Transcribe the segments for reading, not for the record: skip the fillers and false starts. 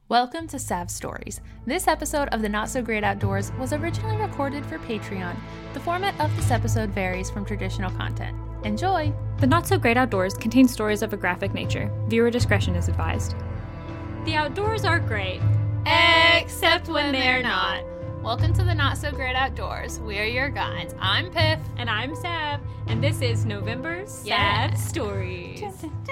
Welcome to Sav Stories. This episode of the Not So Great Outdoors was originally recorded for Patreon. The format of this episode varies from traditional content. Enjoy! The Not So Great Outdoors contains stories of a graphic nature. Viewer discretion is advised. The outdoors are great, except when they're not. Welcome to the Not So Great Outdoors. We are your guides. I'm Piff. And I'm Sav, and this is November's Sav Stories.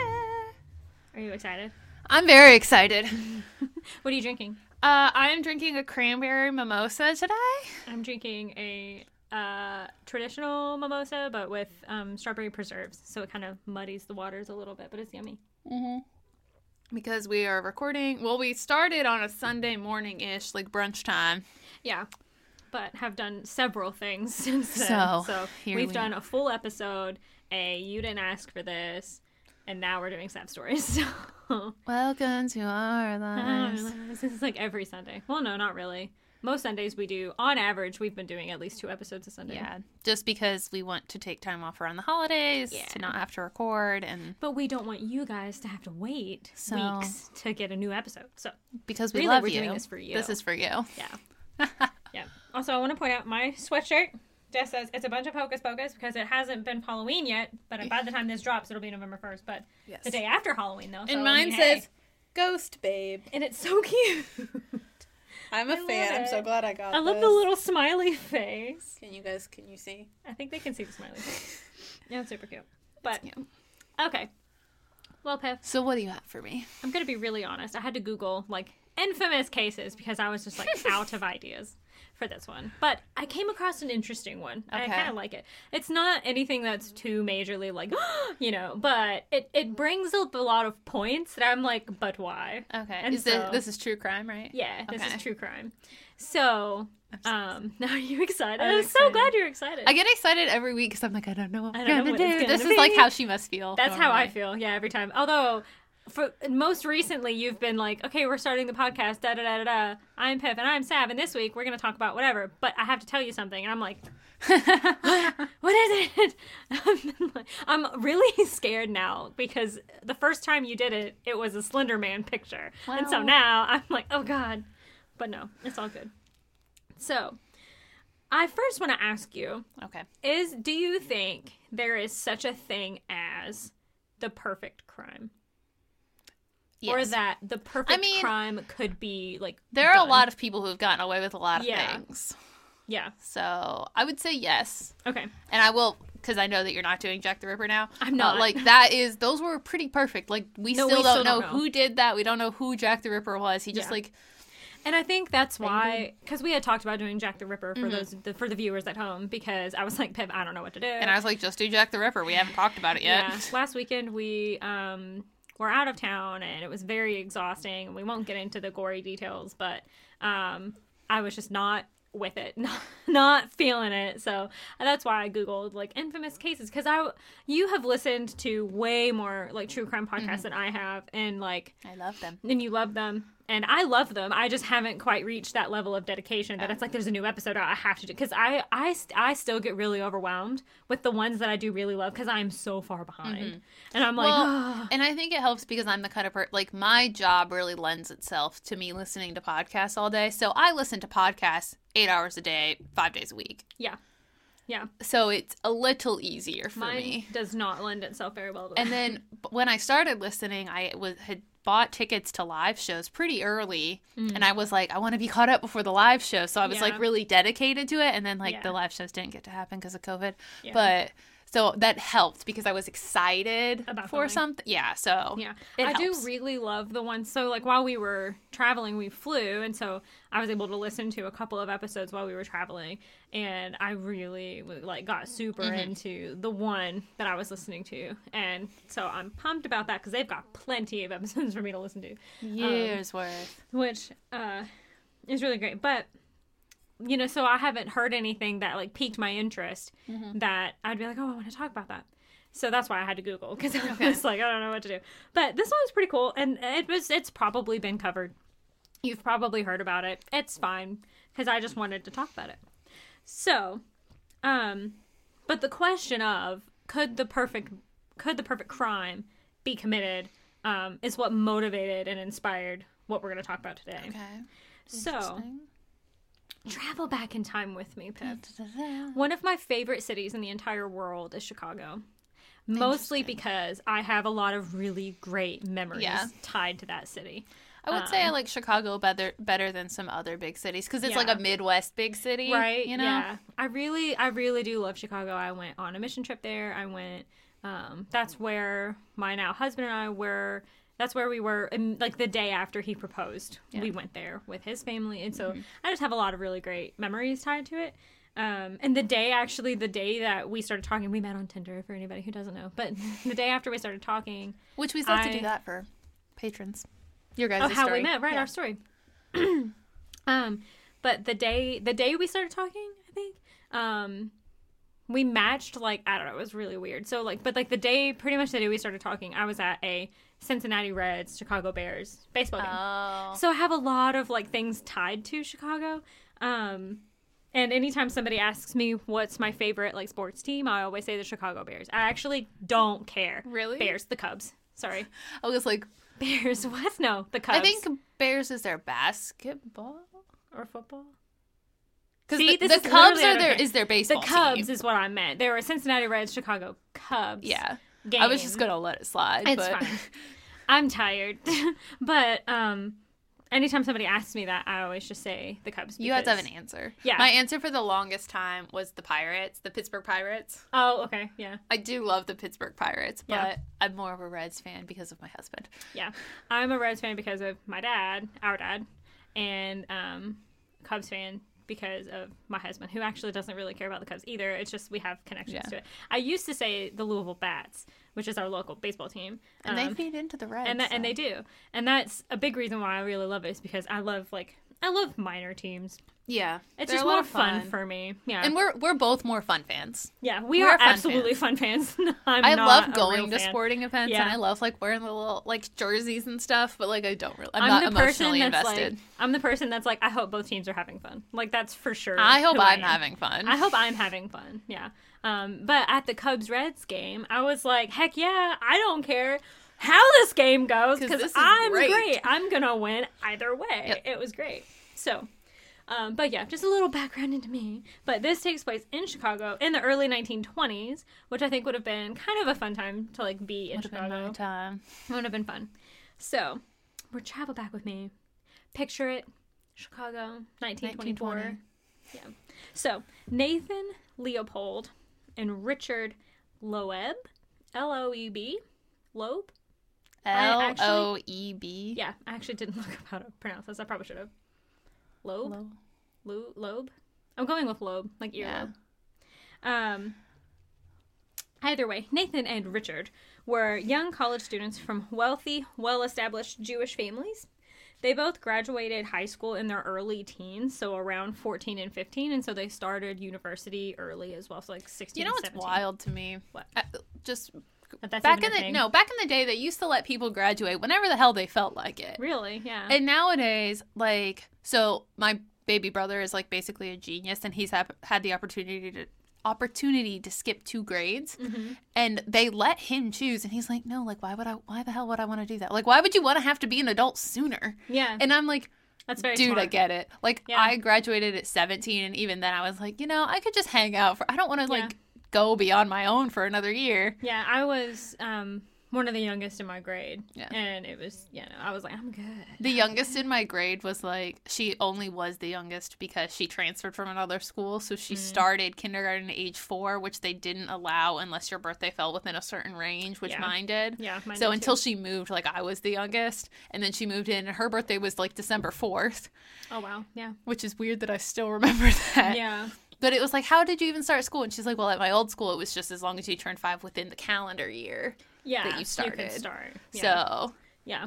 Are you excited? I'm very excited. What are you drinking? I am drinking a cranberry mimosa today. I'm drinking a traditional mimosa, but with strawberry preserves, so it kind of muddies the waters a little bit, but it's yummy. Mm-hmm. Because we are recording, well, we started on a Sunday morning-ish, like brunch time. Yeah, but have done several things since then. So we've done a full episode, You Didn't Ask for This, and now we're doing Sav Stories. Welcome to our lives. This is like every Sunday. Well, no, not really. Most Sundays we do, on average, we've been doing at least 2 episodes a Sunday. Yeah, just because we want to take time off around the holidays to not have to record. But we don't want you guys to have to wait weeks to get a new episode. So because we really, love we're you. Doing this for you. This is for you. Yeah. Yeah. Also, I want to point out my sweatshirt just says it's a bunch of hocus pocus because it hasn't been Halloween yet, but by the time this drops, it'll be November 1st. But the day after Halloween, though. So, and mine says Ghost Babe. And it's so cute. I'm a fan. I'm so glad I got I love the little smiley face. Can you see? I think they can see the smiley face. Yeah, it's super cute. But, okay. Well, Piff. So what do you have for me? I'm going to be really honest. I had to Google, infamous cases because I was just, out of ideas for this one. But I came across an interesting one. Okay. I kind of like it. It's not anything that's too majorly, but it brings up a lot of points that I'm like, but why? Okay. And this is true crime, right? Yeah, this is true crime. So, now are you excited? I'm so glad you're excited. I get excited every week because I'm like, I don't know what I'm going to do. This is like how she must feel. That's how I feel, every time. Although, for most recently, you've been like, okay, we're starting the podcast, da-da-da-da-da. I'm Piff, and I'm Sav, and this week we're going to talk about whatever, but I have to tell you something. And I'm like, what is it? I'm really scared now because the first time you did it, it was a Slender Man picture. Wow. And so now I'm like, oh, God. But no, it's all good. So, I first want to ask you, do you think there is such a thing as the perfect crime? Yes. Or that the perfect crime could be, there are a lot of people who have gotten away with a lot of things. Yeah. So, I would say yes. Okay. And I will, because I know that you're not doing Jack the Ripper now. I'm not. Those were pretty perfect. We still don't know who did that. We don't know who Jack the Ripper was. He just, And I think that's why, because we had talked about doing Jack the Ripper for for the viewers at home, because I was like, Pip, I don't know what to do. And I was like, just do Jack the Ripper. We haven't talked about it yet. Yeah. Last weekend, we were out of town, and it was very exhausting. We won't get into the gory details, but I was just not with it, not feeling it. So that's why I Googled infamous cases, because you have listened to way more true crime podcasts than I have, and I love them. And you love them. And I love them. I just haven't quite reached that level of dedication that it's there's a new episode I have to do. Because I still get really overwhelmed with the ones that I do really love because I'm so far behind. Mm-hmm. And I'm and I think it helps because I'm the kind of person, my job really lends itself to me listening to podcasts all day. So I listen to podcasts 8 hours a day, 5 days a week. Yeah. Yeah. So it's a little easier for me. Mine does not lend itself very well to that. And then when I started listening, I had bought tickets to live shows pretty early, and I was like, I want to be caught up before the live show, so I was really dedicated to it, and then the live shows didn't get to happen because of COVID, but so that helped because I was excited for something. Yeah, so I do really love the ones. So while we were traveling, we flew, and so I was able to listen to a couple of episodes while we were traveling, and I really got super into the one that I was listening to, and so I'm pumped about that because they've got plenty of episodes for me to listen to, years worth, which is really great, but. So I haven't heard anything that piqued my interest that I'd be like, oh, I want to talk about that. So that's why I had to Google because I was like, I don't know what to do. But this one's pretty cool, and it's probably been covered. You've probably heard about it. It's fine because I just wanted to talk about it. So, but the question of could the perfect crime be committed is what motivated and inspired what we're going to talk about today. Okay. So, travel back in time with me, Pip. One of my favorite cities in the entire world is Chicago. Mostly because I have a lot of really great memories tied to that city. I would say I like Chicago better than some other big cities because it's like a Midwest big city, right? You know, yeah. I really do love Chicago. I went on a mission trip there. I went. That's where my now husband and I were. That's where we were, like the day after he proposed. Yeah. We went there with his family, and so I just have a lot of really great memories tied to it. And the day that we started talking, we met on Tinder for anybody who doesn't know. But the day after we started talking, which we still have to do that for patrons. Your guys' how story. We met, right? Yeah. Our story. But the day we started talking, I think, we matched. Like, I don't know, it was really weird. So like, but like pretty much the day we started talking, I was at a Cincinnati Reds, Chicago Bears baseball game. Oh. So I have a lot of like things tied to Chicago. And anytime somebody asks me what's my favorite like sports team, I always say the Chicago Bears. I actually don't care. Really? Bears, the Cubs. Sorry. I was like, Bears, what? No, the Cubs. I think Bears is their basketball or football. Because the Cubs is their baseball team. The Cubs team. Is what I meant. They were Cincinnati Reds, Chicago Cubs. Yeah. Game. I was just going to let it slide. It's fine. I'm tired. But anytime somebody asks me that, I always just say the Cubs. You have to have an answer. Yeah. My answer for the longest time was the Pirates, the Pittsburgh Pirates. Oh, okay. Yeah. I do love the Pittsburgh Pirates, but I'm more of a Reds fan because of my husband. Yeah. I'm a Reds fan because of my dad, our dad, and Cubs fan because of my husband, who actually doesn't really care about the Cubs either. It's just we have connections to it. I used to say the Louisville Bats, which is our local baseball team. And they feed into the Reds. And they do. And that's a big reason why I really love it is because I love minor teams. Yeah. It's just more fun for me. Yeah. And we're both more fun fans. Yeah, we're absolutely fun fans. I love going to sporting events and I love like wearing the little like jerseys and stuff, but like I'm not emotionally invested. Like, I'm the person that's like, I hope both teams are having fun. Like that's for sure. I hope I'm having fun. I hope I'm having fun. Yeah. But at the Cubs-Reds game, I was like, heck yeah, I don't care how this game goes because I'm great. I'm going to win either way. Yep. It was great. So, but yeah, just a little background into me. But this takes place in Chicago in the early 1920s, which I think would have been kind of a fun time to like be in Chicago. It would have been fun. So, we're travel back with me. Picture it, Chicago, 1924. Yeah. So, Nathan Leopold and Richard Loeb, L-O-E-B, Loeb? L-O-E-B? Yeah, I actually didn't look up how to pronounce this. I probably should have. Loeb? Loeb? I'm going with Loeb, like earlobe. Either way, Nathan and Richard were young college students from wealthy, well-established Jewish families. They both graduated high school in their early teens, so around 14 and 15, and so they started university early as well, so like 16 and 17. You know what's wild to me? What? Back in the day, they used to let people graduate whenever the hell they felt like it. Really? Yeah. And nowadays, like, so my baby brother is like basically a genius, and he's had the opportunity to skip 2 grades, and they let him choose, and he's like, no, like, why the hell would I want to do that? Like, why would you want to have to be an adult sooner? Yeah. And I'm like, that's very dude, smart. I get it. Like, I graduated at 17, and even then I was like, I could just hang out I don't want to like go beyond my own for another year. Yeah, I was one of the youngest in my grade. Yeah. And it was, I was like, I'm good. The youngest in my grade was like, she only was the youngest because she transferred from another school. So she started kindergarten at age 4, which they didn't allow unless your birthday fell within a certain range, which mine did. Yeah, mine So did until too. she moved, like, I was the youngest. And then she moved in, and her birthday was like December 4th. Oh, wow. Yeah. Which is weird that I still remember that. Yeah. But it was like, how did you even start school? And she's like, well, at my old school, it was just as long as you turned 5 within the calendar year that you started. You could start. Yeah. So. Yeah.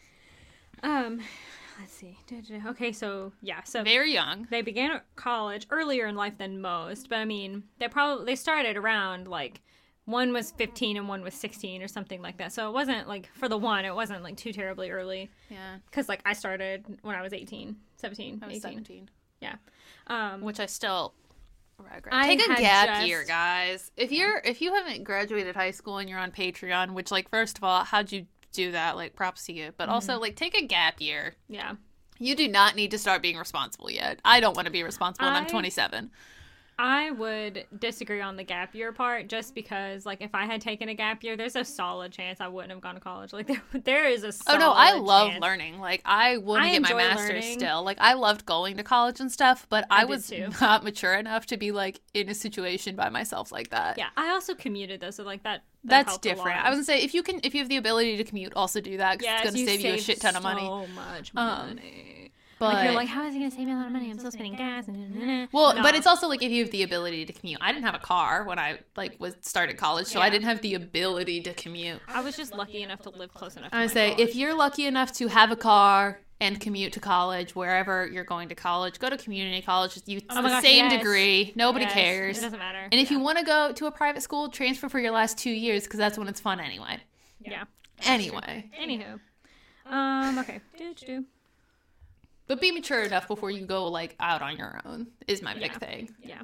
Let's see. Okay, so, So very young. They began college earlier in life than most. But, I mean, they started around, like, one was 15 and one was 16 or something like that. So it wasn't, like, for the one, it wasn't, like, too terribly early. Yeah. Because, like, I started when I was 17. I was 17. Yeah. Which I still regret. Take a gap year, guys. If you haven't graduated high school and you're on Patreon, which, like, first of all, how'd you do that. Like, props to you. But also, like, take a gap year. Yeah. You do not need to start being responsible yet. I don't want to be responsible when I'm 27. I would disagree on the gap year part just because, like, if I had taken a gap year, there's a solid chance I wouldn't have gone to college. Like, there is a solid I love chance. learning. Like, I want to I get my enjoy master's learning. still. Like, I loved going to college and stuff, but I was did too. not mature enough to be, like, in a situation by myself like that. Yeah, I also commuted, though, so, like, That's helped a different. lot. I was going to say, if you have the ability to commute, also do that, because it's going to save you a shit ton of money. So much money. But Like, you're like, how is he going to save me a lot of money? I'm still spending gas. well, No. but it's also like if you have the ability to commute. I didn't have a car when I started college, so I Yeah. didn't have the ability to commute. I was just lucky enough to live close enough to I my would say college. if you're lucky enough to have a car and commute to college, wherever you're going to college, go to community college. It's Oh my the gosh, same yes. degree. Nobody Yes, cares. It doesn't matter. And if you want to go to a private school, transfer for your last 2 years because that's when it's fun anyway. Yeah. Anyway. Anywho. Okay. Do. But be mature enough before you go, like, out on your own is my big thing. Yeah.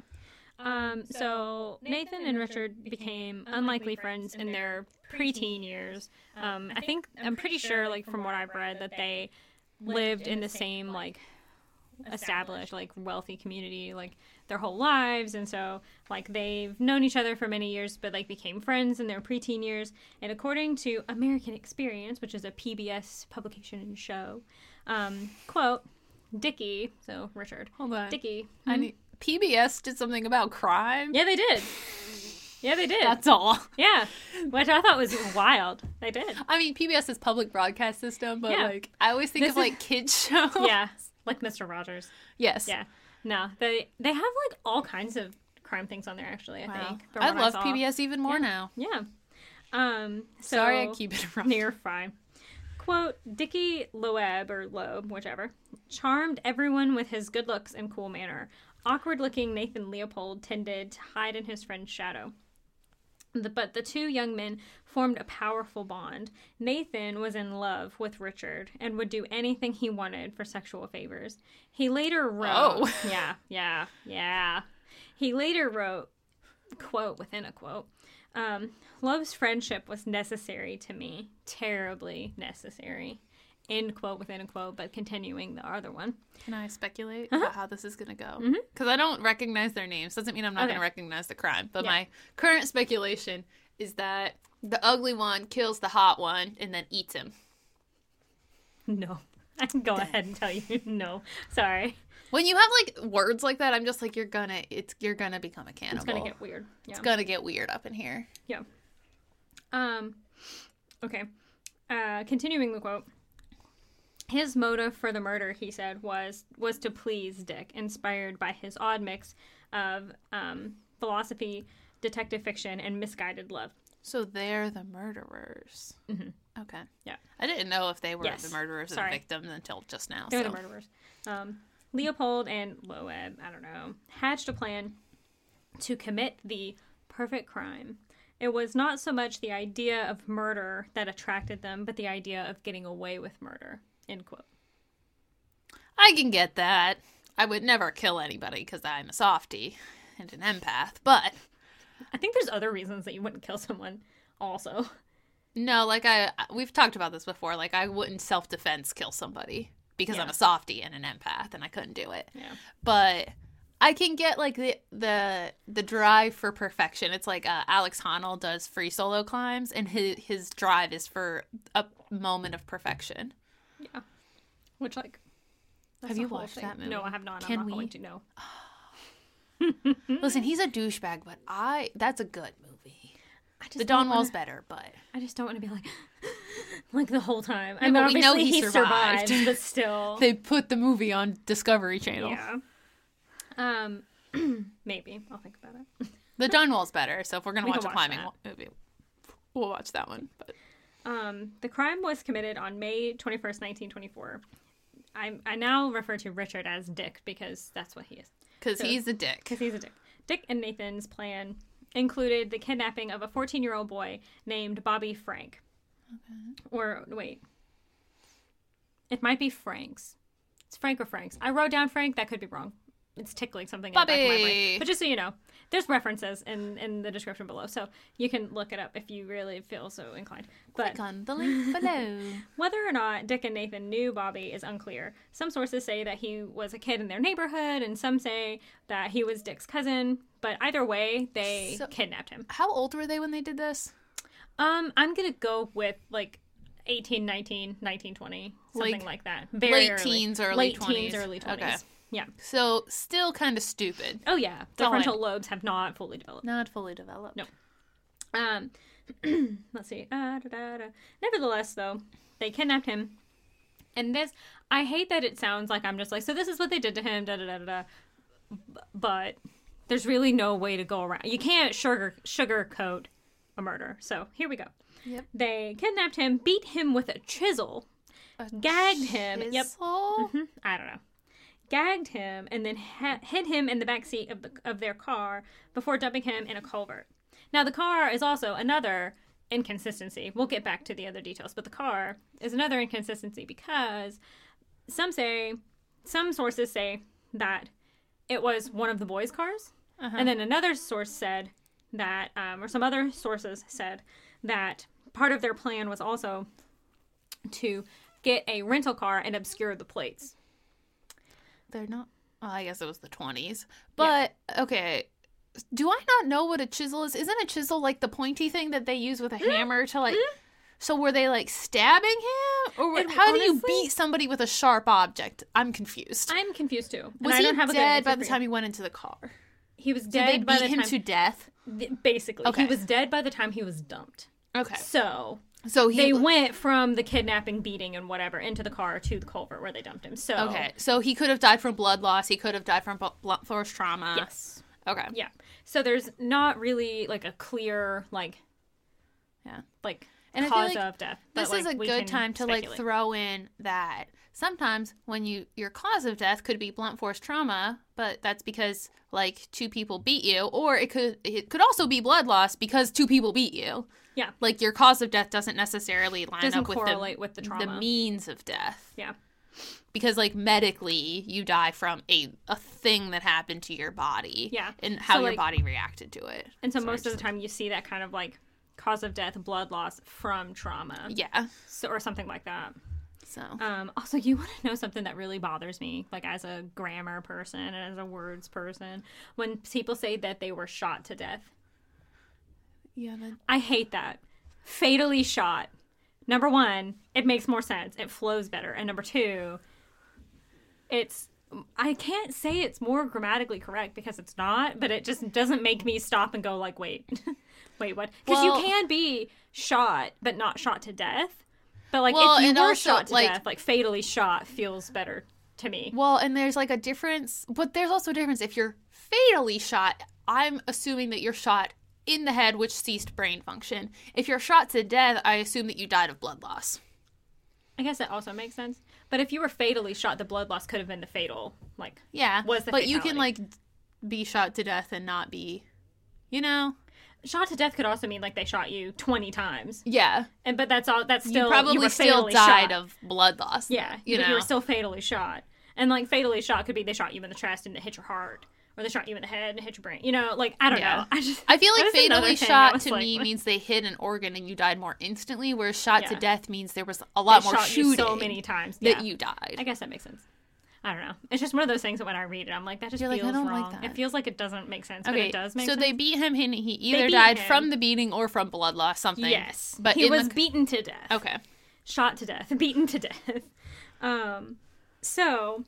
So Nathan and Richard became unlikely friends in their preteen years. I'm pretty sure, like, from what I've read, that they lived in the same, like, established, like, wealthy community, like, their whole lives. And so, like, they've known each other for many years, but, like, became friends in their preteen years. And according to American Experience, which is a PBS publication and show, quote, Dickie, so Richard. Hold on. Dickie. PBS did something about crime? Yeah, they did. Yeah, they did. That's all. Yeah, which I thought was wild. They did. I mean, PBS is public broadcast system, but, Yeah. like, I always think This of, like, kids shows. Yeah, like Mr. Rogers. Yes. Yeah. No, they have, like, all kinds of crime things on there, actually, I Wow. think. from I what love saw. PBS even more now. Yeah. Sorry I So- keep interrupting. You're fine. Quote, Dickie Loeb, or Loeb, whichever, charmed everyone with his good looks and cool manner. Awkward-looking Nathan Leopold tended to hide in his friend's shadow. But the two young men formed a powerful bond. Nathan was in love with Richard and would do anything he wanted for sexual favors. He later wrote... Oh. Yeah. He later wrote, quote within a quote, Love's friendship was necessary to me, terribly necessary. End quote within a quote, but continuing the other one. Can I speculate Uh-huh. about how this is going to go? Because I don't recognize their names. Doesn't mean I'm not Okay. going to recognize the crime. But Yeah. my current speculation is that the ugly one kills the hot one and then eats him. No. I can go ahead and tell you no. Sorry. When you have, like, words like that, I'm just like, you're gonna become a cannibal. It's gonna get weird. Yeah. It's gonna get weird up in here. Yeah. Okay. Continuing the quote. His motive for the murder, he said, was to please Dick, inspired by his odd mix of philosophy, detective fiction, and misguided love. So they're the murderers. Mm-hmm. Okay. Yeah. I didn't know if they were Yes. the murderers or Sorry. the victims until just now. They're so. the murderers. Leopold and Loeb, I don't know, hatched a plan to commit the perfect crime. It was not so much the idea of murder that attracted them, but the idea of getting away with murder. End quote. I can get that. I would never kill anybody because I'm a softie and an empath, but I think there's other reasons that you wouldn't kill someone also. no, like we've talked about this before. Like I wouldn't self-defense kill somebody because Yeah. I'm a softie and an empath and I couldn't do it. Yeah. But I can get like the drive for perfection. It's like Alex Honnold does free solo climbs and his drive is for a moment of perfection. Yeah. Which, like, that's Have the you whole watched thing. that movie? No, I have not. Can I'm not we? going to know. Listen, he's a douchebag, but that's a good movie. I just The don't Dawn Wall's wanna- better, but I just don't want to be like the whole time. I Yeah, mean, but we know obviously he he survived. survived, but still. they put the movie on Discovery Channel. Yeah. Maybe I'll think about it. The Dawn Wall's better, so if we're gonna We watch can a watch climbing that. movie, we'll watch that one. But The crime was committed on May 21st, 1924. I now refer to Richard as Dick because that's what he is. because he's a dick. Because he's a dick. Dick and Nathan's plan included the kidnapping of a 14-year-old boy named Bobby Frank. Okay. Or, wait. It might be Frank's. It's Frank or Frank's. I wrote down Frank. That could be wrong. it's tickling something in the back of my brain. Bobby. But just so you know, there's references in the description below, so you can look it up if you really feel so inclined. But Click on the link below. whether or not Dick and Nathan knew Bobby is unclear. Some sources say that he was a kid in their neighborhood, and some say that he was Dick's cousin. But either way, they kidnapped him. How old were they when they did this? I'm gonna go with like 18, 19, 19, 20, something like that. Very late early. teens, early late 20s. teens, early 20s. Okay. Yeah. So still kind of stupid. Oh yeah, the all frontal lobes have not fully developed. Not fully developed. No. Let's see. Nevertheless, though, they kidnapped him. And this, I hate that it sounds like I'm just like, so this is what they did to him, But there's really no way to go around. You can't sugarcoat a murder. So here we go. Yep. They kidnapped him, beat him with a chisel, gagged him. Yep. Chisel? I don't know. Gagged him and then hid him in the backseat of their car before dumping him in a culvert. Now, the car is also another inconsistency. We'll get back to the other details, but the car is another inconsistency because some sources say that it was one of the boys' cars, and then another source said that, or some other sources said that part of their plan was also to get a rental car and obscure the plates. They're not. Well, I guess it was the 20s. But, okay. Do I not know what a chisel is? Isn't a chisel like the pointy thing that they use with a hammer to like... So were they like stabbing him? Or how do you beat somebody with a sharp object? I'm confused. I'm confused too. Was he dead by the time he went into the car? He was dead by the time... Did they beat him to death? Basically. Okay. He was dead by the time he was dumped. Okay. So they went from the kidnapping, beating, and whatever into the car to the culvert where they dumped him. So okay. So he could have died from blood loss. He could have died from blunt force trauma. Yes. Okay. Yeah. So there's not really like a clear and cause of death. This is a good time to like throw in that sometimes when your cause of death could be blunt force trauma, but that's because like two people beat you, or it could also be blood loss because two people beat you. Yeah. Like your cause of death doesn't necessarily correlate with the trauma. The means of death. Yeah. Because like medically you die from a thing that happened to your body. Yeah. And how your body reacted to it. And so most of the time you see that kind of like cause of death, blood loss from trauma. Yeah. So, or something like that. So also, you want to know something that really bothers me, like as a grammar person and as a words person, when people say that they were shot to death. Yeah. I hate that. Fatally shot. Number one, it makes more sense. It flows better. And number two, I can't say it's more grammatically correct because it's not, but it just doesn't make me stop and go like, wait, what? Because you can be shot, but not shot to death. But like if you were shot to death, like fatally shot feels better to me. Well, and there's like a difference, but there's also a difference. If you're fatally shot, I'm assuming that you're shot in the head, which ceased brain function. If you're shot to death, I assume that you died of blood loss. I guess that also makes sense. But if you were fatally shot, the blood loss could have been the fatal, like, yeah. Was the but fatality. You can, like, be shot to death and not be, you know? Shot to death could also mean, like, they shot you 20 times. Yeah. But that's still... You probably still died of blood loss. Yeah. You were still fatally shot. And, like, fatally shot could be they shot you in the chest and it hit your heart. Or they shot you in the head and hit your brain. You know, like, I don't know. I feel like fatally shot to me means they hit an organ and you died more instantly, whereas shot to death means there was a lot more shooting you so many times that you died. I guess that makes sense. I don't know. It's just one of those things that when I read it, I'm like, that just feels wrong. Like that. It feels like it doesn't make sense, but it does make sense. So they beat him and he either died from the beating or from blood loss, something. Yes. But he was beaten to death. Okay. Shot to death. Beaten to death. So...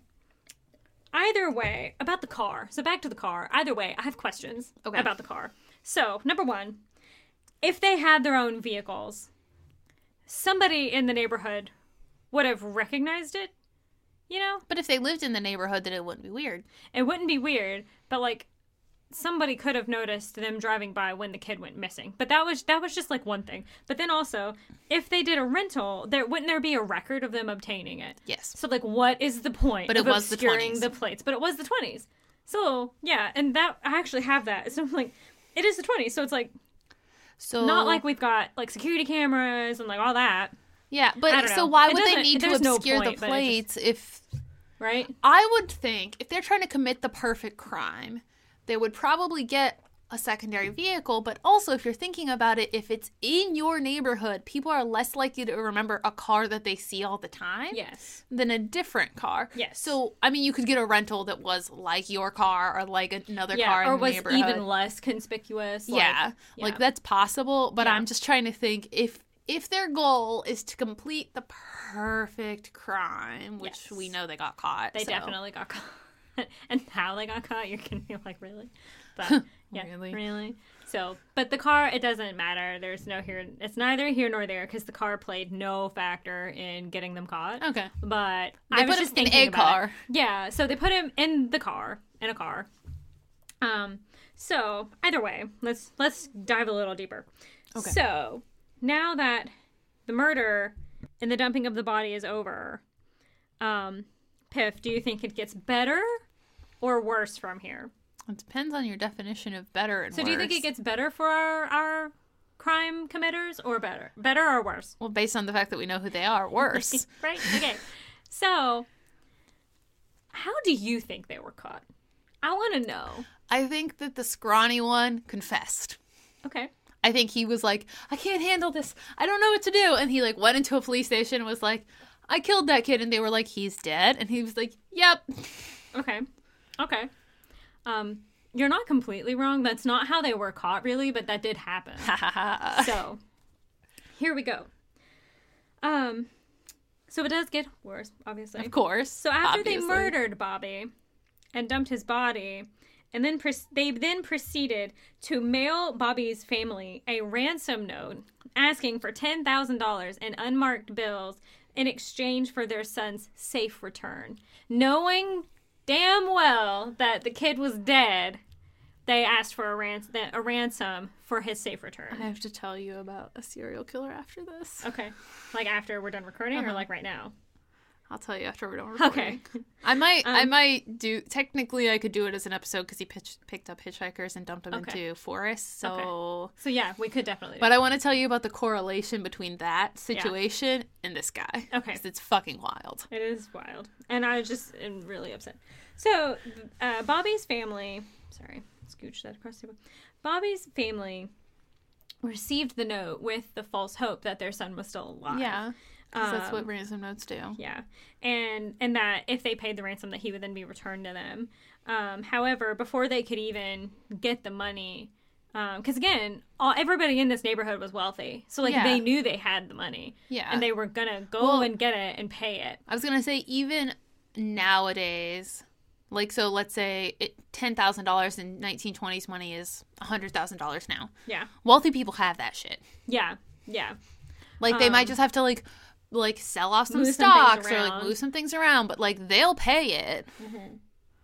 Either way, about the car. So back to the car. Either way, I have questions about the car. So, number one, if they had their own vehicles, somebody in the neighborhood would have recognized it, you know? But if they lived in the neighborhood, then it wouldn't be weird. It wouldn't be weird, but like, somebody could have noticed them driving by when the kid went missing. But that was just like one thing. But then also, if they did a rental, wouldn't there be a record of them obtaining it? Yes. So like, what is the point of obscuring the plates? But it was the 20s. So yeah, and that I actually have that. So I'm like, it is the 20s. So it's like, not like we've got like security cameras and like all that. Yeah, but so why would they need to obscure the plates if... right? I would think if they're trying to commit the perfect crime, they would probably get a secondary vehicle. But also, if you're thinking about it, if it's in your neighborhood, people are less likely to remember a car that they see all the time than a different car. Yes. So, I mean, you could get a rental that was like your car or like another car in or the was neighborhood. even less conspicuous. Like that's possible. But I'm just trying to think if their goal is to complete the perfect crime, which we know they got caught. They definitely got caught. And how they got caught, you're going to be like, really? But, yeah, really? So, but the car, it doesn't matter. There's no here. It's neither here nor there because the car played no factor in getting them caught. Okay. But they I was put just him in thinking a about car. it. Yeah, so they put him in a car. So either way, let's dive a little deeper. Okay. So now that the murder and the dumping of the body is over, Piff, do you think it gets better or worse from here? It depends on your definition of better and worse. So do you think it gets better for our crime committers or better? Better or worse? Well, based on the fact that we know who they are, worse. Right? Okay. So how do you think they were caught? I want to know. I think that the scrawny one confessed. Okay. I think he was like, I can't handle this. I don't know what to do. And he like went into a police station and was like, I killed that kid. And they were like, he's dead. And he was like, yep. Okay. You're not completely wrong. That's not how they were caught, really, but that did happen. So, here we go. So it does get worse, obviously. Of course. So after they murdered Bobby and dumped his body, and then they proceeded to mail Bobby's family a ransom note asking for $10,000 in unmarked bills in exchange for their son's safe return, knowing damn well that the kid was dead. They asked for a ransom for his safe return. I have to tell you about a serial killer after this. Okay. Like after we're done recording or like right now? I'll tell you after we're done recording. Okay. I might do, technically I could do it as an episode because he picked up hitchhikers and dumped them into forests. So, So yeah, we could definitely do But I want to tell you about the correlation between that situation and this guy. Okay. Because it's fucking wild. It is wild. And I just am really upset. So, Bobby's family, sorry, scooch that across the table. Bobby's family received the note with the false hope that their son was still alive. Yeah. Because that's what ransom notes do. Yeah. And that if they paid the ransom that he would then be returned to them. However, before they could even get the money, because again, everybody in this neighborhood was wealthy. So they knew they had the money. Yeah. And they were going to go and get it and pay it. I was going to say even nowadays, like, so let's say $10,000 in 1920s money is $100,000 now. Yeah. Wealthy people have that shit. Yeah. Yeah. Like they might just have to like sell off some stocks or like move some things around, but like they'll pay it. Mm-hmm.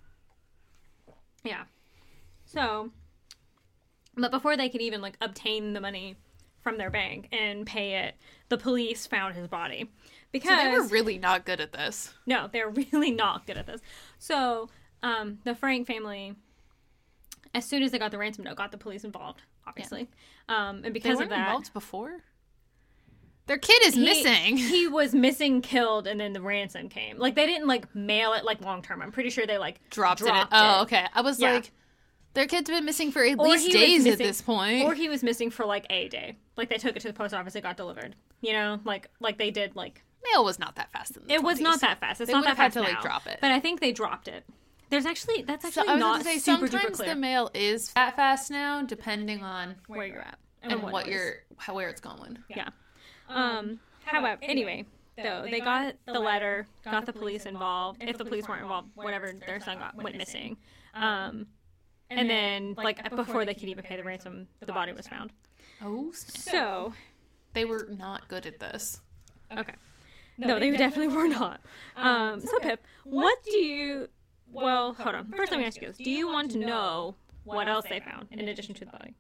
Yeah. So, but before they could even like obtain the money from their bank and pay it, the police found his body. Because so they were really not good at this. No, they're really not good at this. So, the Frank family, as soon as they got the ransom note, got the police involved, obviously. Yeah. And because they of that, involved before. Their kid is missing. He was missing, killed, and then the ransom came. Like they didn't like mail it like long term. I'm pretty sure they like dropped it. Oh, okay. I was like, their kid's been missing for at least days at this point. Or he was missing for like a day. Like they took it to the post office, it got delivered. You know, like they did like. Mail was not that fast in the 20s. It was not that fast. It's not that fast now. They would now. have had to drop it. But I think they dropped it. That's actually not super sometimes duper clear. The mail is that fast now, depending on where you're at and where it's going. Yeah. However, anyway, though they got the letter, got the police involved. If the police weren't involved, whatever, their son went missing. And then like before they could even pay the ransom, the body was found. Oh, so they were not good at this. Okay. No, they definitely were not. So, Pip, what do you... Well, hold on. First, let me ask you this. Do you want to know what else they found in addition to the body?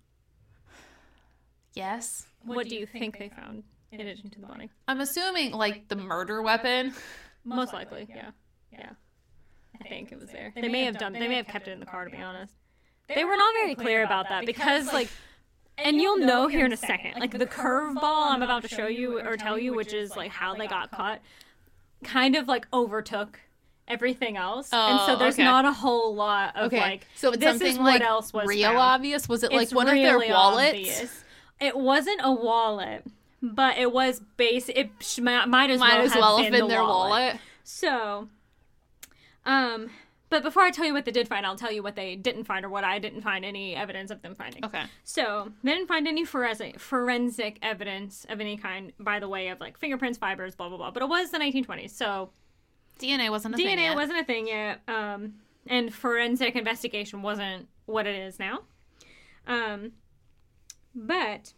Yes. What do you think they found in addition to the body? I'm assuming, like, the murder weapon. Most likely, yeah. I think it was there. They may have kept it in the car, to be honest. They were not very clear about that because, like... And you'll know here in a second. Like, the curveball I'm about to show you or tell you, which is, like, how they got caught, kind of, like, overtook everything else. And so there's not a whole lot of like, so it's this something is like what else was real found. obvious. Was it like It's one of their really wallets? obvious. It wasn't a wallet, but it was it might as well have been their wallet. So, but before I tell you what they did find, I'll tell you what they didn't find, or what I didn't find any evidence of them finding. Okay. So they didn't find any forensic evidence of any kind by the way of like fingerprints, fibers, blah blah blah. But it was the 1920s, so DNA wasn't a thing yet. DNA wasn't a thing yet, and forensic investigation wasn't what it is now. But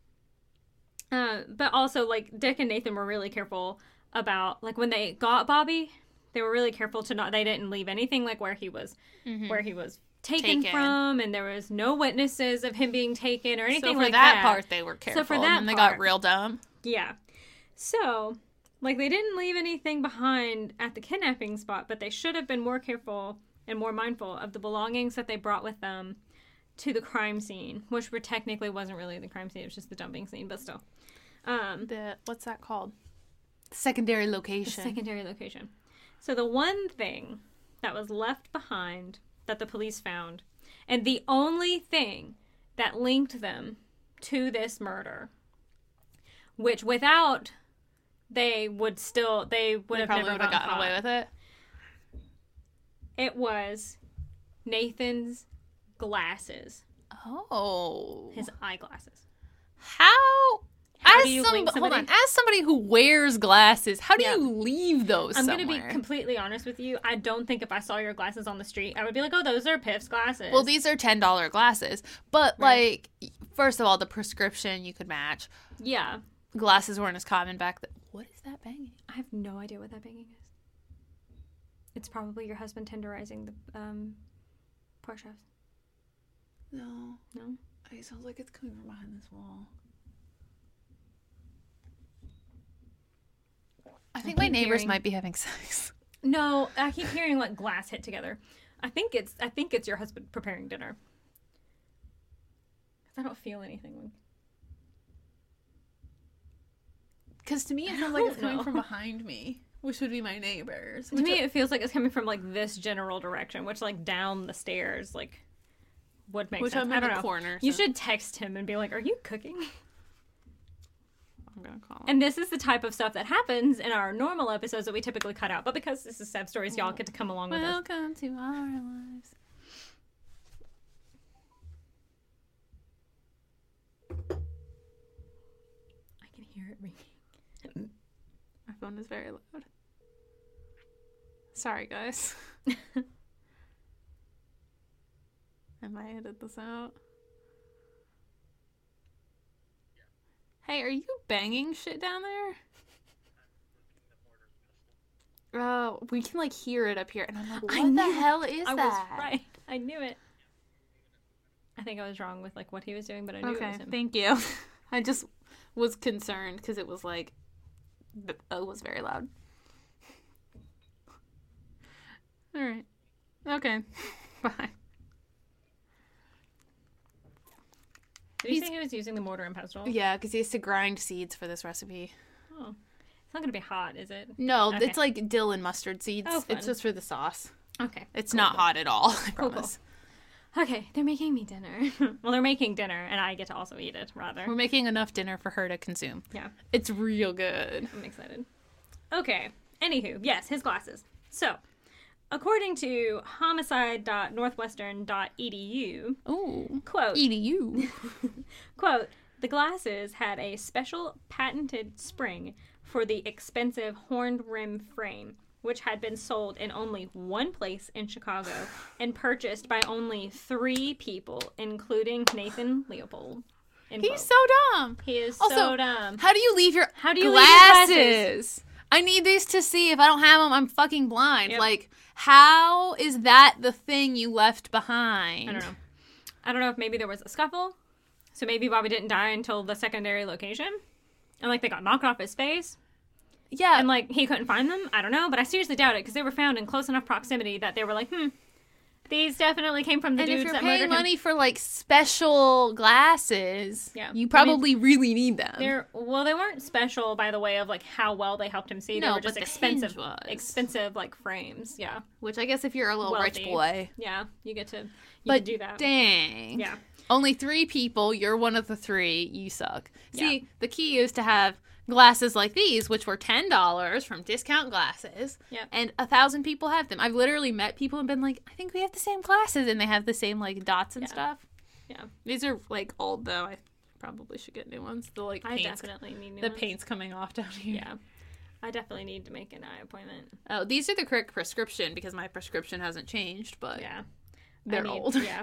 also like Dick and Nathan were really careful about like when they got Bobby. They were really careful they didn't leave anything like where he was taken from, and there was no witnesses of him being taken or anything like that. So for that part, they were careful. So for that and they got real dumb. Yeah. So, like, they didn't leave anything behind at the kidnapping spot, but they should have been more careful and more mindful of the belongings that they brought with them to the crime scene, which technically wasn't really the crime scene, it was just the dumping scene, but still. What's that called? Secondary location. The secondary location. So the one thing that was left behind that the police found, and the only thing that linked them to this murder, which without they would have never gotten away with it. It was Nathan's glasses. Oh. His eyeglasses. How do you link somebody? Hold on. As somebody who wears glasses, how do you leave those I'm somewhere? going to be completely honest with you. I don't think if I saw your glasses on the street, I would be like, oh, those are Piff's glasses. Well, these are $10 glasses. But, like, first of all, the prescription you could match. Yeah. Glasses weren't as common back then. What is that banging? I have no idea what that banging is. It's probably your husband tenderizing the pork chops. No. No? It sounds like it's coming from behind this wall. I think my neighbors might be having sex. No, I keep hearing like glass hit together. I think it's your husband preparing dinner. I don't feel anything. Because to me it sounds like it's coming from behind me, which would be my neighbors. To me it feels like it's coming from like this general direction, which like down the stairs like would make sense. I'm in I don't the know. corner. You should text him and be like, "Are you cooking?" I'm gonna call him. And this is the type of stuff that happens in our normal episodes that we typically cut out. But because this is Seb Stories, y'all get to come along with us. Welcome to our lives. I can hear it ringing. My phone is very loud. Sorry, guys. I might edit this out. Hey, are you banging shit down there? Oh, we can like hear it up here, and I'm like, what the hell is that? I was right. I knew it. I think I was wrong with like what he was doing, but I knew it was him. Thank you. I just was concerned because it was like, it was very loud. All right. Okay. Bye. Did you say he was using the mortar and pestle? Yeah, because he has to grind seeds for this recipe. Oh. It's not going to be hot, is it? No, okay. It's like dill and mustard seeds. Oh, fun. It's just for the sauce. Okay. It's not hot at all, I promise. Cool. Okay, they're making me dinner. Well, they're making dinner, and I get to also eat it, rather. We're making enough dinner for her to consume. Yeah. It's real good. I'm excited. Okay. Anywho, yes, his glasses. So, according to homicide.northwestern.edu, quote, edu, quote, the glasses had a special patented spring for the expensive horned rim frame, which had been sold in only one place in Chicago and purchased by only 3 people, including Nathan Leopold. He's so dumb. He is also, so dumb. How do you leave your How do you glasses? leave your glasses? I need these to see. If I don't have them, I'm fucking blind. Yep. Like, how is that the thing you left behind? I don't know. I don't know if maybe there was a scuffle. So maybe Bobby didn't die until the secondary location. And, like, they got knocked off his face. Yeah. And, like, he couldn't find them. I don't know. But I seriously doubt it because they were found in close enough proximity that they were like, These definitely came from the And dudes if you're that paying murdered money for like special glasses, Yeah. you probably really need them. him. They weren't special by the way of like how well they helped him see. They No, were just but the hinge expensive, was. expensive like frames. Yeah, Which I guess if you're a little Wealthy. rich boy. yeah, you get to But could do that. dang. Yeah, Only 3 people, you're one of the 3, you suck. Yeah. See, the key is to have glasses like these, which were $10 from Discount Glasses. Yep. And 1,000 people have them. I've literally met people and been like, I think we have the same glasses. And they have the same, like, dots and Yeah. stuff. yeah. These are, like, old, though. I probably should get new ones. The, like, I paint's, definitely need new the ones. paint's coming off down here. Yeah, I definitely need to make an eye appointment. Oh, these are the correct prescription because my prescription hasn't changed, but Yeah, they're old. Yeah.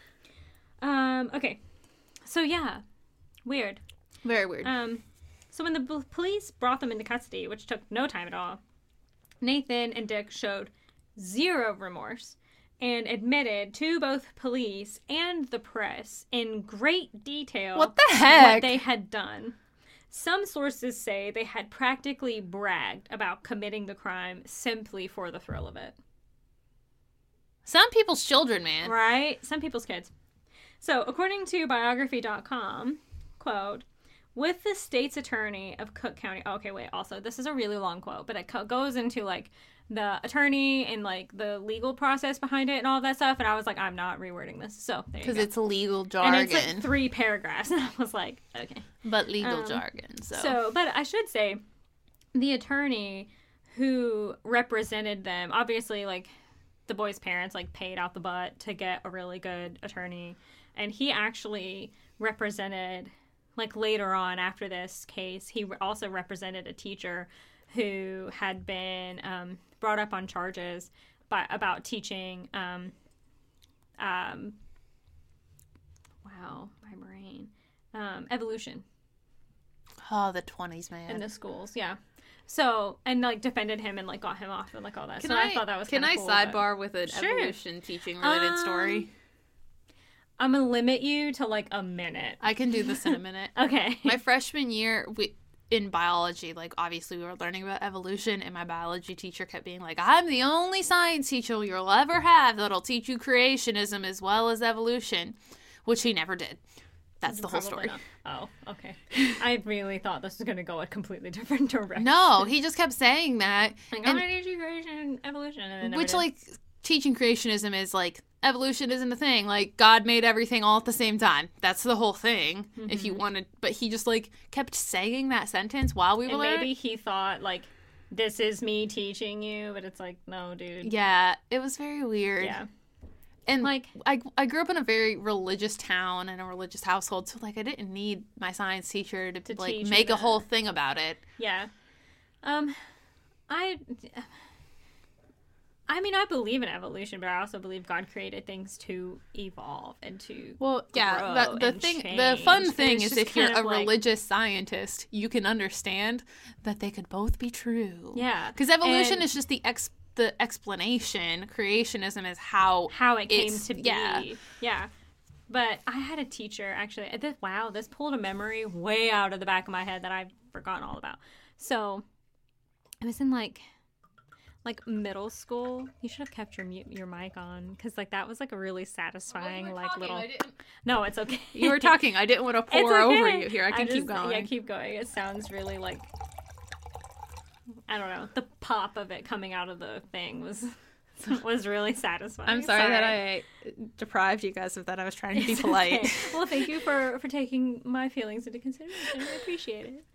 Okay. So yeah, weird. Very weird. So when the police brought them into custody, which took no time at all, Nathan and Dick showed zero remorse and admitted to both police and the press in great detail What the heck? what they had done. Some sources say they had practically bragged about committing the crime simply for the thrill of it. Some people's children, man. Right? Some people's kids. So, according to biography.com, quote, with the state's attorney of Cook County. Okay, wait, also, this is a really long quote, but it goes into, like, the attorney and, like, the legal process behind it and all that stuff. And I was like, I'm not rewording this. So, there you Because go. it's legal jargon. And it's, like, 3 paragraphs. And I was like, okay. But legal jargon, So, but I should say, the attorney who represented them, obviously, like, the boys' parents, like, paid out the butt to get a really good attorney. And he actually represented, like, later on after this case, he also represented a teacher who had been brought up on charges about teaching, wow, my brain, evolution. Oh, the 20s, man. In the schools, yeah. So, and, like, defended him and, like, got him off and, like, all that. So I thought that was Can kinda I cool, sidebar with an Sure. evolution teaching related story? I'm gonna limit you to, like, a minute. I can do this in a minute. Okay. My freshman year, in biology, like, obviously we were learning about evolution, and my biology teacher kept being like, I'm the only science teacher you'll ever have that'll teach you creationism as well as evolution, which he never did. That's the whole story. Not. Oh, okay. I really thought this was going to go a completely different direction. No, he just kept saying that. Like, and- I'm going to teach you creation and evolution. And then never which, did. like, teaching creationism is, like, evolution isn't a thing. Like, God made everything all at the same time. That's the whole thing, if you wanted. But he just, like, kept saying that sentence while we were And learning. maybe he thought, like, this is me teaching you, but it's like, no, dude. Yeah, it was very weird. Yeah. And, Like- I grew up in a very religious town and a religious household, so, like, I didn't need my science teacher to like, teach you make a that. whole thing about it. Yeah. I mean, I believe in evolution, but I also believe God created things to evolve and to Well, yeah, grow the and thing, the change. fun And thing it's is just if you're kind a of like- religious scientist, you can understand that they could both be true. Yeah. Because evolution And- is just the explanation. Creationism is how it came it's- to be. Yeah. But I had a teacher actually. This pulled a memory way out of the back of my head that I've forgotten all about. So I was in like middle school. You should have kept your mic on because like that was like a really satisfying like little. No, it's okay. You were talking. I didn't want to It's pour over okay. you here. I can keep going. Yeah, keep going. It sounds really like I don't know. The pop of it coming out of the thing was really satisfying. I'm sorry that I deprived you guys of that. I was trying to be It's polite. okay. Well, thank you for taking my feelings into consideration. I appreciate it.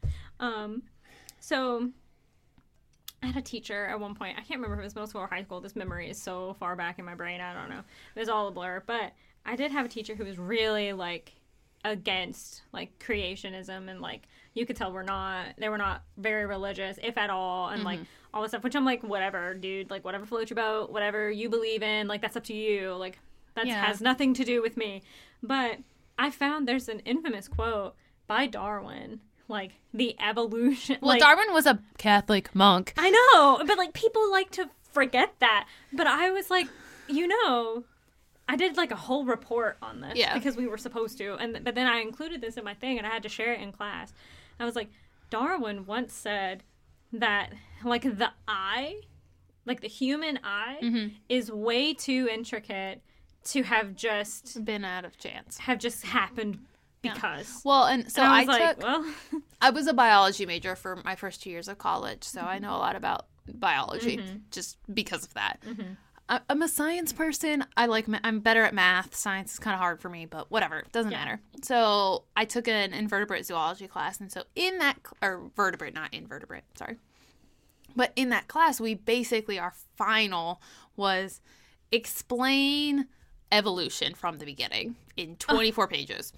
So I had a teacher at one point. I can't remember if it was middle school or high school. This memory is so far back in my brain. I don't know. It was all a blur. But I did have a teacher who was really like against like creationism, and like you could tell they were not very religious, if at all, and like all this stuff, which I'm like, whatever, dude, like whatever floats your boat, whatever you believe in, like that's up to you, like that has nothing to do with me. But I found there's an infamous quote by Darwin, like the evolution. Well, like, Darwin was a Catholic monk. I know, but like people like to forget that. But I was like, I did like a whole report on this because we were supposed to, but then I included this in my thing and I had to share it in class. I was like, Darwin once said that like the eye, like the human eye is way too intricate to have just been out of chance. Have just happened because. Well, and so I was I was a biology major for my first 2 years of college, so I know a lot about biology just because of that. I'm a science person. I'm better at math. Science is kind of hard for me, but whatever. It doesn't matter. So I took an invertebrate zoology class, and so in that, or vertebrate, not invertebrate, sorry. But in that class, we basically, our final was explain evolution from the beginning in 24 pages.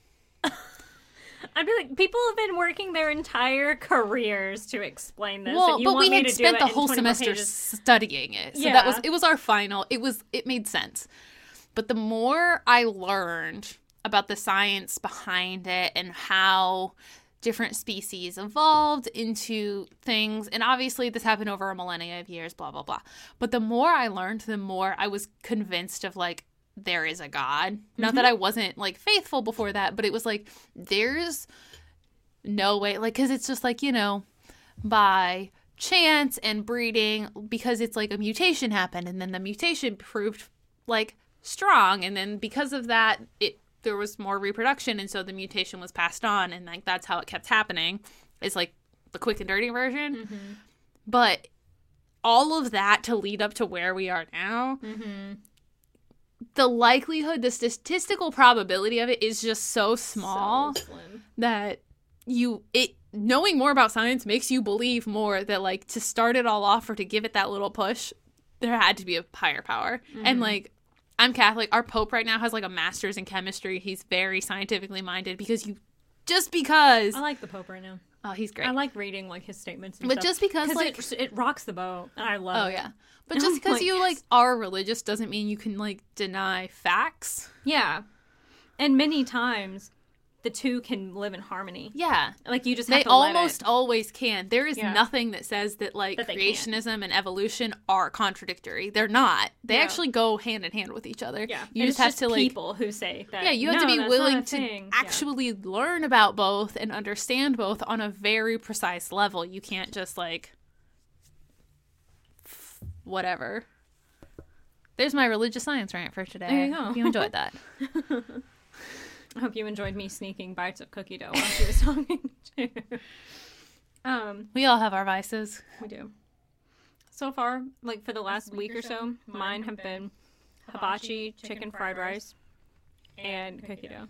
I'd be like, people have been working their entire careers to explain this. Well, and but we had spent the whole semester studying it. So it was our final. It made sense. But the more I learned about the science behind it and how different species evolved into things, and obviously this happened over a millennia of years, blah, blah, blah. But the more I learned, the more I was convinced of, like, there is a God. Not that I wasn't, like, faithful before that, but it was like, there's no way, like, because it's just like, you know, by chance and breeding, because it's like a mutation happened, and then the mutation proved, like, strong, and then because of that, there was more reproduction, and so the mutation was passed on, and, like, that's how it kept happening. It's, like, the quick and dirty version. But all of that to lead up to where we are now, the likelihood, the statistical probability of it is just so small that knowing more about science makes you believe more that, like, to start it all off or to give it that little push, there had to be a higher power. And, like, I'm Catholic. Our Pope right now has, like, a master's in chemistry. He's very scientifically minded because I like the Pope right now. Oh, he's great. I like reading, like, his statements and but stuff. just because, like, it rocks the boat, and I love it. Oh, yeah. But just because you, like, are religious doesn't mean you can, like, deny facts. Yeah. And many times, the two can live in harmony. Yeah. Like, you just have to They almost always can. There is nothing that says that, like, that creationism and evolution are contradictory. They're not. They actually go hand in hand with each other. Yeah. You just have to, like... people who say that. Yeah, you have to be willing to actually learn about both and understand both on a very precise level. You can't just, like... whatever. There's my religious science rant for today. There you go. Hope you enjoyed that. I hope you enjoyed me sneaking bites of cookie dough while she was talking too. We all have our vices. We do. So far, like for the last week or so, mine have been hibachi, chicken fried rice, and cookie dough.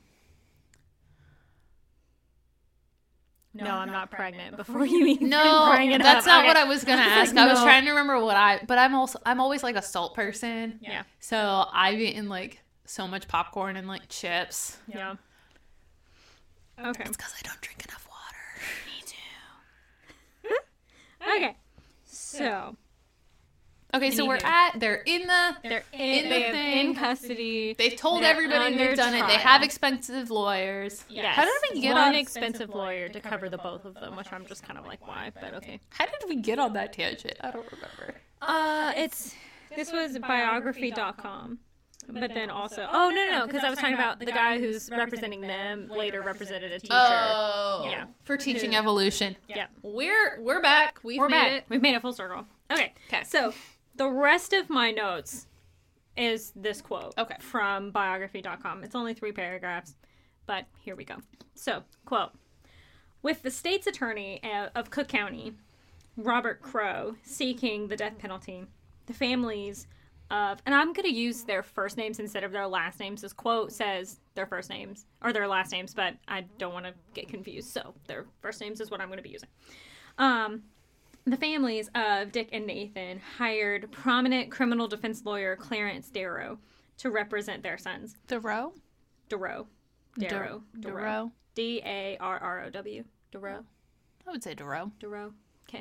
No, I'm not pregnant before you even bring it up. That's not what I was going to ask. I was trying to remember but I'm always like a salt person. Yeah. So I've eaten like so much popcorn and like chips. Yeah. Okay. It's because I don't drink enough water. Me too. Okay. So. Okay, so they're in custody. They've told everybody they've done it. They have expensive lawyers. Yes. How did we get on expensive lawyer to cover the both of them, which I'm just kind of like, why? But okay. How did we get on that tangent? I don't remember. This was biography.com. But then also, no, because I was talking about the guy who's representing them later represented a teacher. Oh, yeah, for teaching evolution. Yeah, we're back. We've made it. We've made it full circle. Okay. So the rest of my notes is this quote. Okay. From biography.com. It's only 3 paragraphs, but here we go. So quote: with the state's attorney of Cook County, Robert Crow, seeking the death penalty, the families of, and I'm going to use their first names instead of their last names. This quote says their first names, or their last names, but I don't want to get confused, so their first names is what I'm going to be using. The families of Dick and Nathan hired prominent criminal defense lawyer Clarence Darrow to represent their sons. Darrow? Darrow. Darrow. D-A-R-R-O-W. Darrow. I would say Darrow. Darrow. Okay.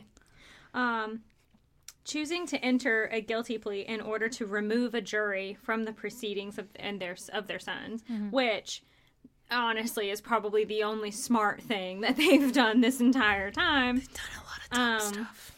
Choosing to enter a guilty plea in order to remove a jury from the proceedings of their sons, which honestly is probably the only smart thing that they've done this entire time. They've done a lot of dumb stuff.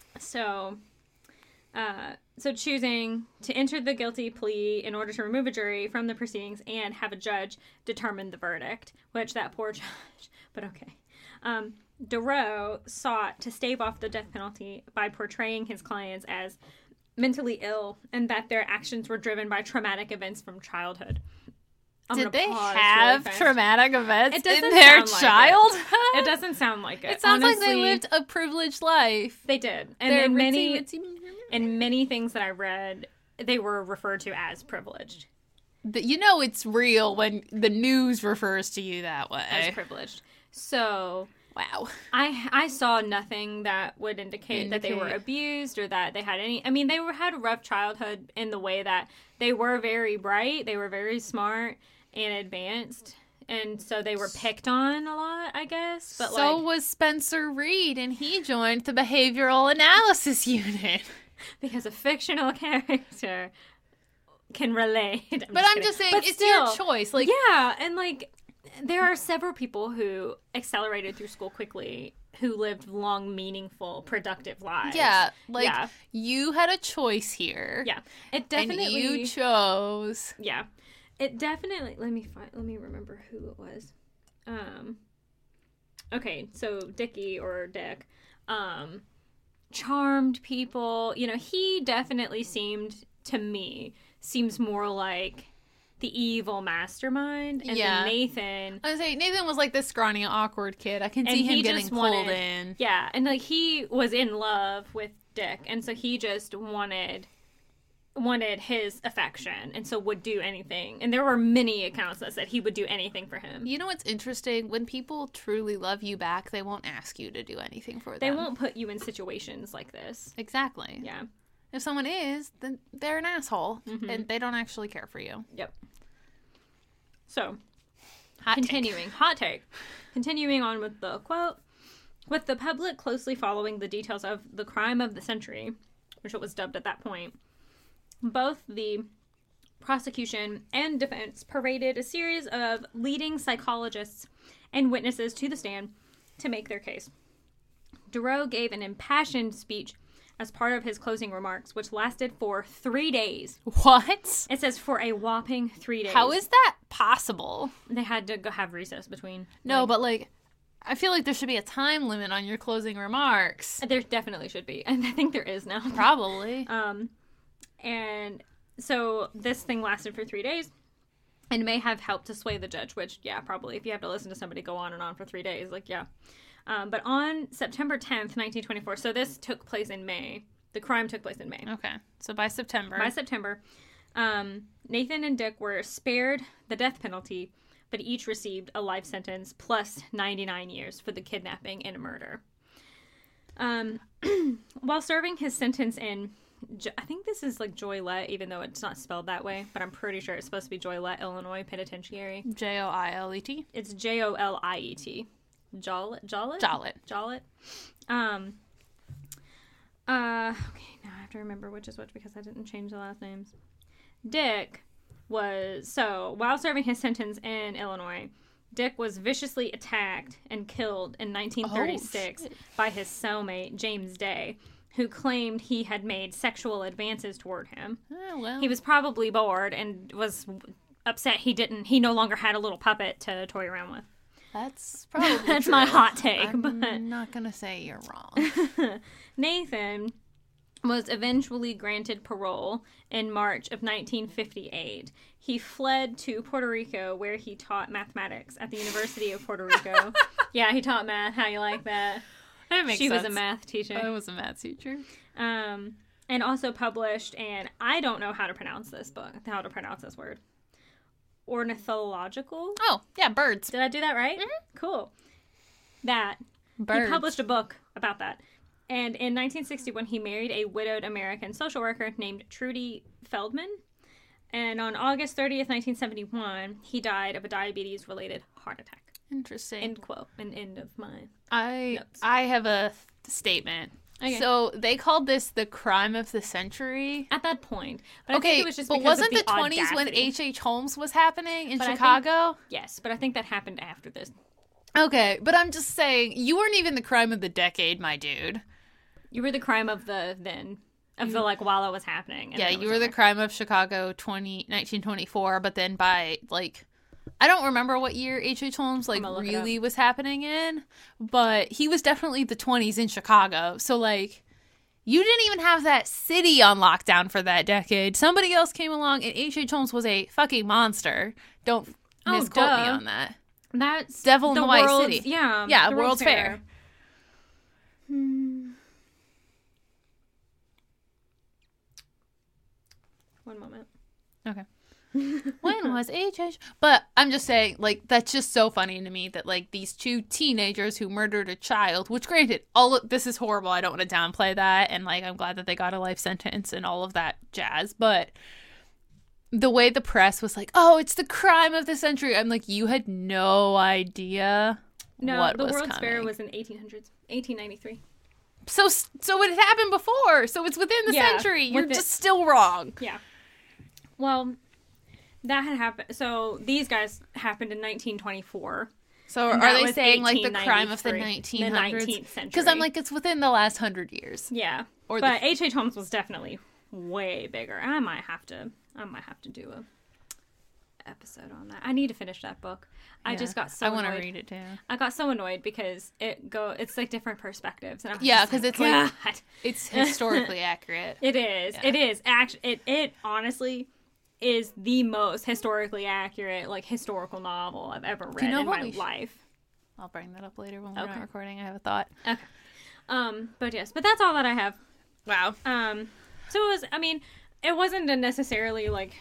So choosing to enter the guilty plea in order to remove a jury from the proceedings and have a judge determine the verdict, which that poor judge, but okay. Darrow sought to stave off the death penalty by portraying his clients as mentally ill and that their actions were driven by traumatic events from childhood. Did they have traumatic events in their sound like childhood? It doesn't sound like it. It sounds like they lived a privileged life. They did. And in many things that I read, they were referred to as privileged. You know it's real when the news refers to you that way. As privileged. So... Wow. I saw nothing that would indicate that they were abused or that they had any... I mean, they had a rough childhood in the way that they were very bright, they were very smart and advanced, and so they were picked on a lot, I guess. But so was Spencer Reid, and he joined the behavioral analysis unit. Because a fictional character can relate. I'm just saying, it's your choice. Like, yeah, and like... There are several people who accelerated through school quickly who lived long, meaningful, productive lives. Yeah, you had a choice here. Yeah, it definitely. And you chose. Yeah, it definitely. Let me remember who it was. Okay, so Dickie or Dick, charmed people. You know, he definitely seems more like the evil mastermind, and then Nathan. I was saying Nathan was like this scrawny, awkward kid. I can see him getting pulled in. Yeah, and like he was in love with Dick, and so he just wanted his affection, and so would do anything. And there were many accounts that said he would do anything for him. You know what's interesting? When people truly love you back, they won't ask you to do anything for them. They won't put you in situations like this. Exactly. Yeah. If someone is, then they're an asshole, and they don't actually care for you. Yep. So, hot take. Continuing on with the quote, with the public closely following the details of the crime of the century, which it was dubbed at that point, both the prosecution and defense paraded a series of leading psychologists and witnesses to the stand to make their case. Duro gave an impassioned speech as part of his closing remarks, which lasted for 3 days. What? It says for a whopping 3 days. How is that possible? They had to go have recess between. No, but like, I feel like there should be a time limit on your closing remarks. There definitely should be. And I think there is now. Probably. And so this thing lasted for 3 days and may have helped to sway the judge, which, yeah, probably. If you have to listen to somebody go on and on for 3 days, like, yeah. But on September 10th, 1924, so this took place in May. The crime took place in May. Okay. So by September, Nathan and Dick were spared the death penalty, but each received a life sentence plus 99 years for the kidnapping and murder. While serving his sentence in, I think this is like Joliet, even though it's not spelled that way, but I'm pretty sure it's supposed to be Joliet, Illinois Penitentiary. Joilet? It's Joliet. Joliet? Joliet. Okay, now I have to remember which is which because I didn't change the last names. Dick while serving his sentence in Illinois, Dick was viciously attacked and killed in 1936 by his cellmate, James Day, who claimed he had made sexual advances toward him. Oh, well. He was probably bored and was upset he no longer had a little puppet to toy around with. That's probably That's true. my hot take. I'm not going to say you're wrong. Nathan was eventually granted parole in March of 1958. He fled to Puerto Rico, where he taught mathematics at the University of Puerto Rico. Yeah, he taught math. How you like that? That makes sense. She was a math teacher. I was a math teacher. And also published, and I don't know how to pronounce this word. Ornithological? Oh, yeah, birds. Did I do that right? Mm-hmm. Cool. He published a book about that. And in 1961, he married a widowed American social worker named Trudy Feldman. And on August 30th, 1971, he died of a diabetes-related heart attack. Interesting. End quote. An end of my notes. I have a statement. Okay. So they called this the crime of the century at that point. But I think it was just because wasn't of the 20s when H.H. Holmes was happening in Chicago? Yes, but I think that happened after this. Okay, but I'm just saying, you weren't even the crime of the decade, my dude. You were the crime of the while it was happening. Yeah, you were the crime of Chicago 1924, but then by, like, I don't remember what year H.H. Holmes, like, really was happening in, but he was definitely the 20s in Chicago. So, like, You didn't even have that city on lockdown for that decade. Somebody else came along, and H.H. Holmes was a fucking monster. Don't misquote me on that. That's Devil in the White City. Yeah. Yeah, World's Fair. One moment. Okay. When was H.H.? But I'm just saying, like, that's just so funny to me that, like, these two teenagers who murdered a child, which granted, this is horrible. I don't want to downplay that. And, like, I'm glad that they got a life sentence and all of that jazz. But the way the press was like, oh, it's the crime of the century. I'm like, you had no idea what was coming. No, the World's Fair was in 1893. So it had happened before. So it's within the century. You're just still wrong. Yeah. Well, that had happened. So these guys happened in 1924. So are they saying like the crime of the 1900s? The 19th century. Because I'm like, it's within the last 100 years. Yeah. But H.H. Holmes was definitely way bigger. I might have to do a episode on that. I need to finish that book. Yeah. I just got so annoyed. I want to read it too. I got so annoyed because it's like different perspectives. And because it's God. Like it's historically accurate. It is. Yeah. It is. Actually, it honestly is the most historically accurate, like, historical novel I've ever read in my life. I'll bring that up later when we're not recording. I have a thought. Okay. But that's all that I have. Wow. So it was, it wasn't a necessarily, like,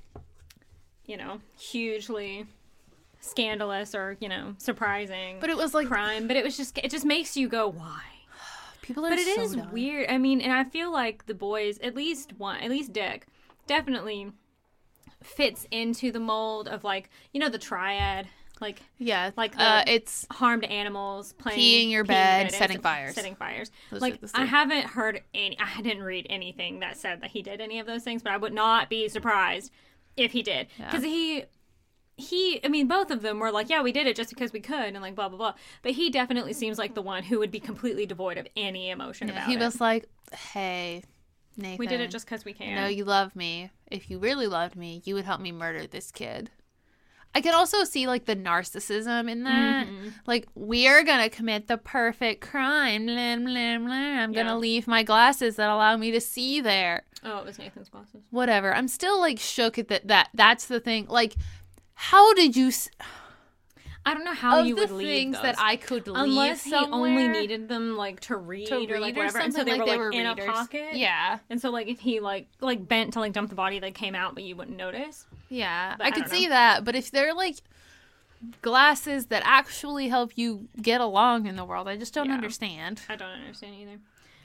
hugely scandalous or, surprising. But it was like crime. But it just makes you go, why? People are but it so is dumb. Weird. And I feel like the boys, at least Dick, definitely fits into the mold of, like, the triad, like, like it's harmed animals, peeing your bed, setting fires. Like, I haven't heard I didn't read anything that said that he did any of those things, but I would not be surprised if he did, because he both of them were like, yeah, we did it just because we could, and like blah blah blah, but he definitely seems like the one who would be completely devoid of any emotion about it. He was like, hey, Nathan, we did it just because we can. No, you love me. If you really loved me, you would help me murder this kid. I could also see, like, the narcissism in that. Mm-hmm. Like, we're going to commit the perfect crime. Blah, blah, blah. I'm going to leave my glasses that allow me to see there. Oh, it was Nathan's glasses. Whatever. I'm still, like, shook at that's the thing. Like, how did you... I don't know how you would leave things those. That I could leave unless somewhere. he only needed them, like, to read or like whatever, and so they were in a pocket. Yeah, and so, like, if he like bent to like dump the body, they came out, but you wouldn't notice. Yeah, I could see that, but if they're like glasses that actually help you get along in the world, I just don't understand. I don't understand either.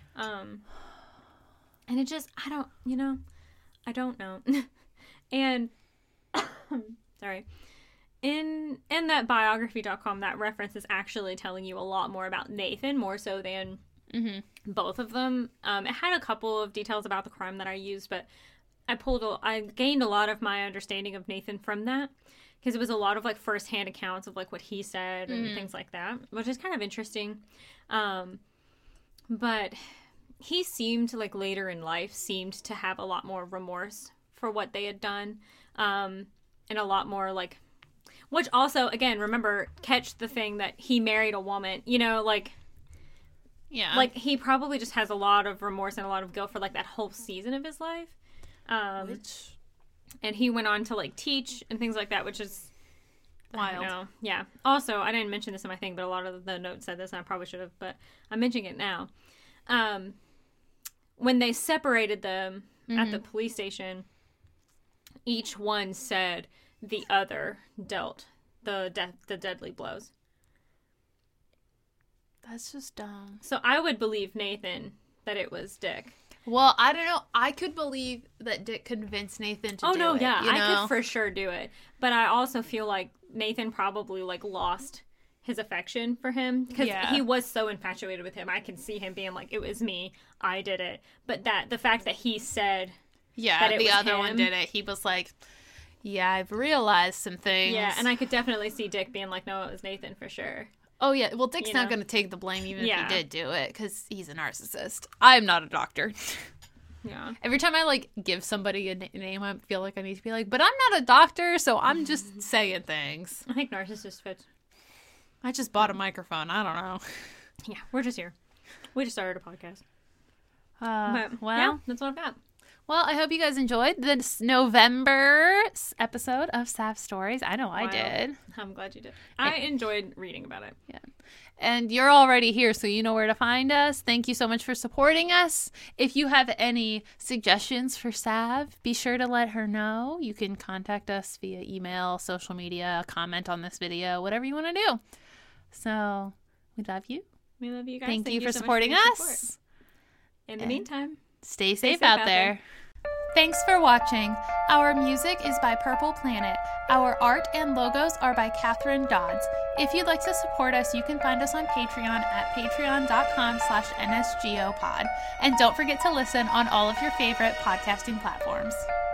And it just I don't know, and sorry. In that biography.com, that reference is actually telling you a lot more about Nathan, more so than both of them. It had a couple of details about the crime that I used, but I gained a lot of my understanding of Nathan from that, because it was a lot of, like, firsthand accounts of, like, what he said and things like that, which is kind of interesting. But he seemed, like, later in life, seemed to have a lot more remorse for what they had done, and a lot more, like... Which also, again, remember, catch the thing that he married a woman, like... Yeah. Like, he probably just has a lot of remorse and a lot of guilt for, like, that whole season of his life. And he went on to, like, teach and things like that, which is... wild. I don't know. Yeah. Also, I didn't mention this in my thing, but a lot of the notes said this, and I probably should have, but I'm mentioning it now. When they separated them at the police station, each one said... the other dealt the deadly blows. That's just dumb. So I would believe Nathan that it was Dick. Well, I don't know. I could believe that Dick convinced Nathan to do it. Oh, no, yeah. I could for sure do it. But I also feel like Nathan probably, like, lost his affection for him. Because he was so infatuated with him. I can see him being like, it was me. I did it. But the fact that he said that it was the other one did it, he was like... yeah, I've realized some things. Yeah, and I could definitely see Dick being like, no, it was Nathan for sure. Oh, yeah. Well, Dick's not going to take the blame even if he did do it, because he's a narcissist. I'm not a doctor. Yeah. Every time I, like, give somebody a name, I feel like I need to be like, but I'm not a doctor, so I'm just saying things. I think narcissist fits. I just bought a microphone. I don't know. Yeah, we're just here. We just started a podcast. But, well, yeah, that's what I've got. Well, I hope you guys enjoyed this November episode of Sav Stories. I know I did. I'm glad you did. I enjoyed reading about it. Yeah. And you're already here, so you know where to find us. Thank you so much for supporting us. If you have any suggestions for Sav, be sure to let her know. You can contact us via email, social media, comment on this video, whatever you want to do. So, we love you. We love you guys. Thank you for so supporting much for your us. support. In the meantime, stay safe out there. Thanks for watching. Our music is by Purple Planet. Our art and logos are by Catherine Dodds. If you'd like to support us, you can find us on Patreon at patreon.com/nsgopod. And don't forget to listen on all of your favorite podcasting platforms.